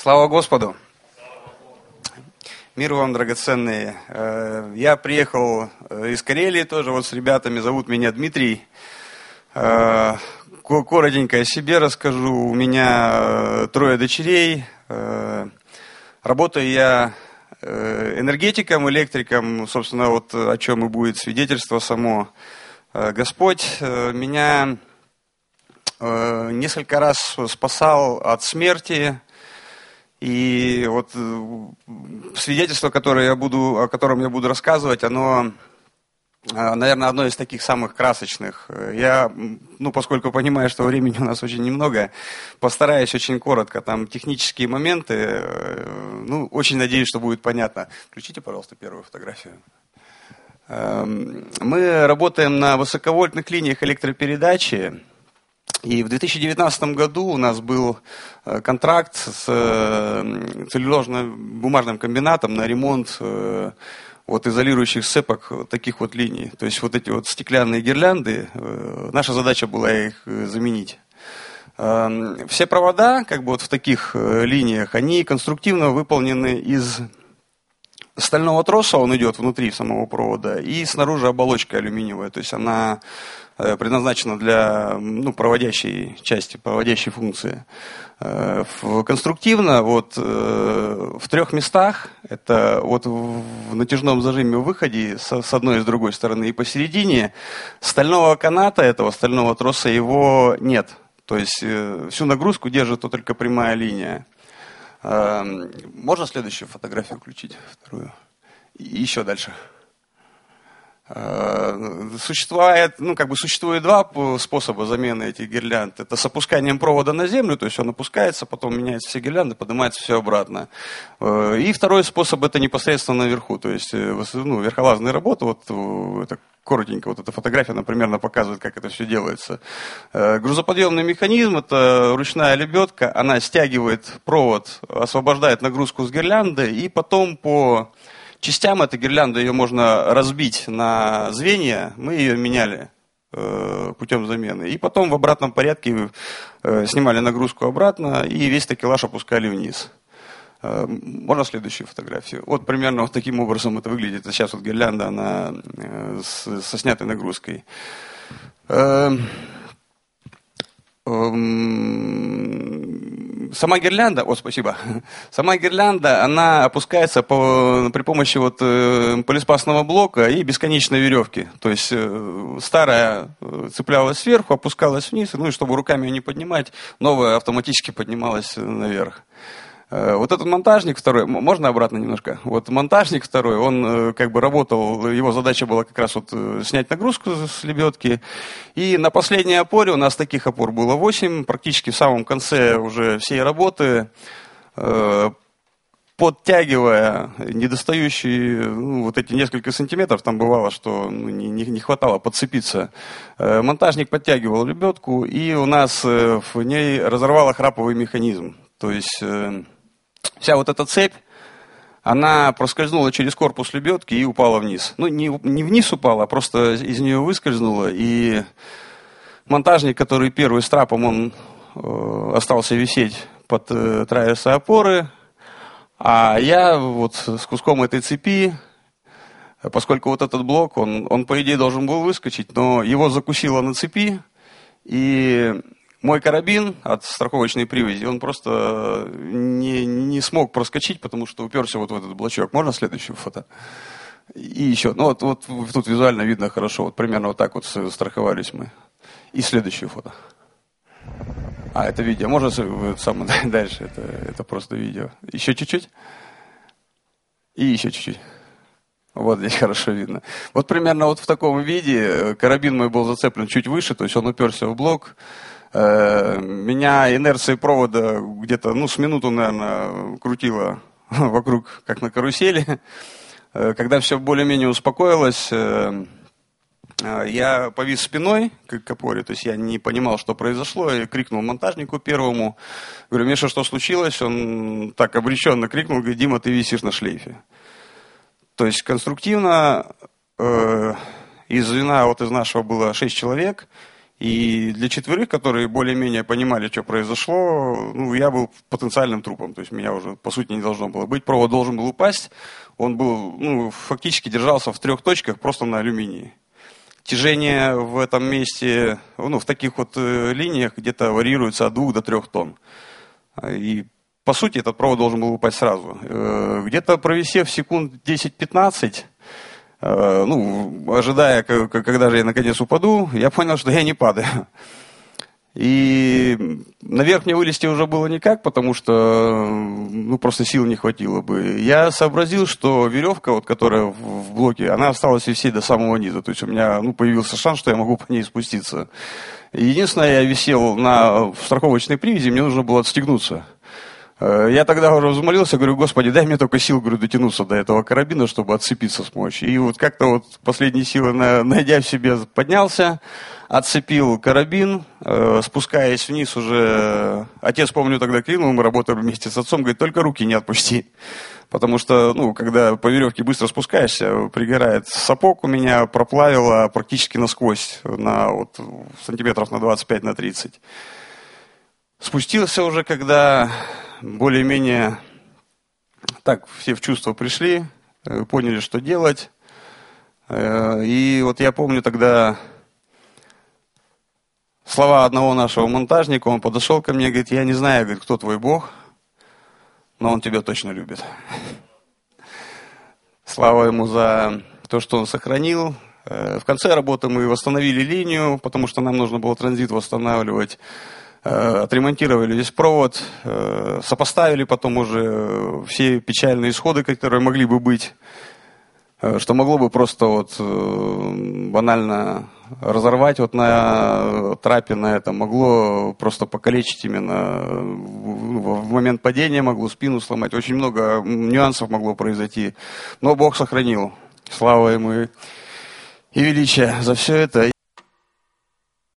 Слава Господу! Мир вам, драгоценные! Я приехал из Карелии тоже вот с ребятами, зовут меня Дмитрий. Коротенько о себе расскажу. У меня 3 дочерей. Работаю я энергетиком, электриком, собственно, вот о чем и будет свидетельство само. Господь меня несколько раз спасал от смерти. И вот свидетельство, о котором я буду рассказывать, оно, наверное, одно из таких самых красочных. Я, поскольку понимаю, что времени у нас очень немного, постараюсь очень коротко. Там технические моменты, очень надеюсь, что будет понятно. Включите, пожалуйста, первую фотографию. Мы работаем на высоковольтных линиях электропередачи. И в 2019 году у нас был контракт с целлюлозно-бумажным комбинатом на ремонт изолирующих сцепок таких вот линий. То есть вот эти вот стеклянные гирлянды, наша задача была их заменить. Все провода, в таких линиях, они конструктивно выполнены из стального троса, он идет внутри самого провода, и снаружи оболочка алюминиевая, то есть она предназначена для проводящей части, проводящей функции. Конструктивно в 3 местах, это в натяжном зажиме в выходе с одной и с другой стороны, и посередине стального каната, этого стального троса, его нет. То есть всю нагрузку держит только прямая линия. Можно следующую фотографию включить, вторую? И еще дальше. Существует 2 способа замены этих гирлянд. Это с опусканием провода на землю, то есть он опускается, потом меняются все гирлянды, поднимается все обратно. И второй способ — это непосредственно наверху, то есть верхолазные работы. Это коротенько, эта фотография, она примерно показывает, как это все делается. Грузоподъемный механизм — это ручная лебедка, она стягивает провод, освобождает нагрузку с гирлянды, и потом по частям этой гирлянды ее можно разбить на звенья, мы ее меняли путем замены. И потом в обратном порядке снимали нагрузку обратно и весь такелаж опускали вниз. Можно следующую фотографию? Примерно таким образом это выглядит. Сейчас гирлянда, она со снятой нагрузкой. Сама гирлянда, Сама гирлянда, она опускается при помощи полиспастного блока и бесконечной веревки. То есть старая цеплялась сверху, опускалась вниз, и чтобы руками ее не поднимать, новая автоматически поднималась наверх. Этот монтажник второй, можно обратно немножко? Монтажник второй, он работал, его задача была как раз снять нагрузку с лебедки. И на последней опоре, у нас таких опор было 8, практически в самом конце уже всей работы, подтягивая недостающие эти несколько сантиметров, там бывало, что не хватало подцепиться, монтажник подтягивал лебедку, и у нас в ней разорвало храповый механизм. То есть вся эта цепь, она проскользнула через корпус лебедки и упала вниз. Не вниз упала, а просто из нее выскользнула. И монтажник, который первый с трапом, он остался висеть под траверсы опоры. А я с куском этой цепи, поскольку этот блок, он по идее должен был выскочить, но его закусило на цепи. И мой карабин от страховочной привязи, он просто не смог проскочить, потому что уперся в этот блочок. Можно следующую фото? И еще. Тут визуально видно хорошо. Примерно так страховались мы. И следующую фото. Это видео. Можно самое дальше? Это просто видео. Еще чуть-чуть. И еще чуть-чуть. Здесь хорошо видно. Примерно в таком виде карабин мой был зацеплен чуть выше, то есть он уперся в блок. Меня инерцией провода где-то, с минуту, наверное, крутило вокруг, как на карусели. Когда все более-менее успокоилось, я повис спиной к опоре, то есть я не понимал, что произошло, и крикнул монтажнику первому. Говорю: Миша, что случилось? Он так обреченно крикнул, говорит: Дима, ты висишь на шлейфе. То есть конструктивно из звена из нашего было 6 человек. И для четверых, которые более-менее понимали, что произошло, ну, я был потенциальным трупом. То есть меня уже, по сути, не должно было быть. Провод должен был упасть. Он был, ну, фактически держался в 3 точках просто на алюминии. Тяжение в этом месте, ну, в таких вот линиях где-то варьируется от 2 до 3 тонн. И, по сути, этот провод должен был упасть сразу. Где-то провисев секунд 10-15, ну, ожидая, когда же я наконец упаду, я понял, что я не падаю. И наверх мне вылезти уже было никак, потому что, ну, просто сил не хватило бы. Я сообразил, что веревка, вот, которая в блоке, она осталась висеть до самого низа. То есть у меня, ну, появился шанс, что я могу по ней спуститься. Единственное, я висел на страховочной привязи, мне нужно было отстегнуться. Я тогда уже взмолился, говорю: Господи, дай мне только сил, говорю, дотянуться до этого карабина, чтобы отцепиться смочь. И вот как-то вот последние силы, найдя в себе, поднялся, отцепил карабин, спускаясь вниз уже, отец, помню, тогда клинул, мы работали вместе с отцом, говорит: только руки не отпусти. Потому что, ну, когда по веревке быстро спускаешься, пригорает сапог, у меня проплавило практически насквозь, на вот, сантиметров на 25, на 30. Спустился уже, когда более-менее так все в чувство пришли, поняли, что делать. И вот я помню тогда слова одного нашего монтажника, он подошел ко мне, говорит: я не знаю, говорит, кто твой Бог, но он тебя точно любит. Слава ему за то, что он сохранил. В конце работы мы восстановили линию, потому что нам нужно было транзит восстанавливать. Отремонтировали весь провод, сопоставили потом уже все печальные исходы, которые могли бы быть, что могло бы просто вот банально разорвать вот на трапе на этом, могло просто покалечить именно в момент падения, могло спину сломать, очень много нюансов могло произойти, но Бог сохранил. Слава ему и величие за все это.